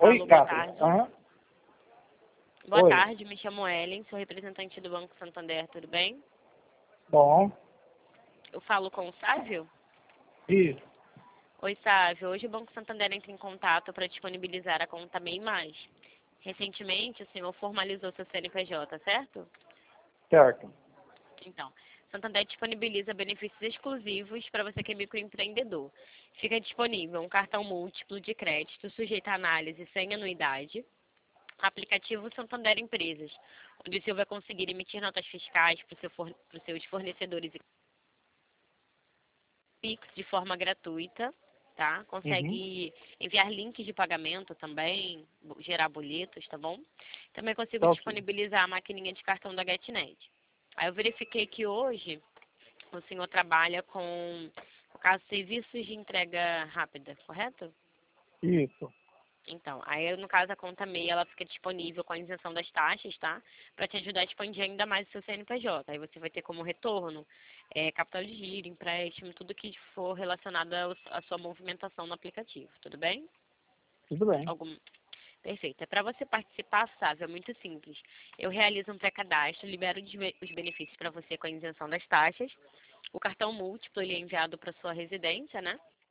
Oi, Alô, boa Gato. tarde. Aham. Boa Oi. tarde, me chamo Ellen, sou representante do Banco Santander, tudo bem? Bom. Eu falo com o Sávio? Isso. Oi, Sávio. Hoje o Banco Santander entra em contato para disponibilizar a conta MEI Mais. Recentemente, o senhor formalizou seu CNPJ, certo? Certo. Então, Santander disponibiliza benefícios exclusivos para você que é microempreendedor. Fica disponível um cartão múltiplo de crédito sujeito à análise sem anuidade, aplicativo Santander Empresas, onde o senhor vai conseguir emitir notas fiscais para os seus fornecedores e Pix de forma gratuita, tá? Uhum. Consegue enviar links de pagamento também, gerar boletos, tá bom? Também consigo Tá ok. disponibilizar a maquininha de cartão da GetNet. Aí eu verifiquei que hoje o senhor trabalha com, no caso, serviços de entrega rápida, correto? Isso. Então, aí no caso a conta MEI, ela fica disponível com a isenção das taxas, tá? Para te ajudar a expandir ainda mais o seu CNPJ. Aí você vai ter como retorno capital de giro, empréstimo, tudo que for relacionado à sua movimentação no aplicativo, tudo bem? Tudo bem. Algum... Perfeito. É para você participar, Sávio, é muito simples. Eu realizo um pré-cadastro, libero os benefícios para você com a isenção das taxas. O cartão múltiplo ele é enviado para sua residência, né?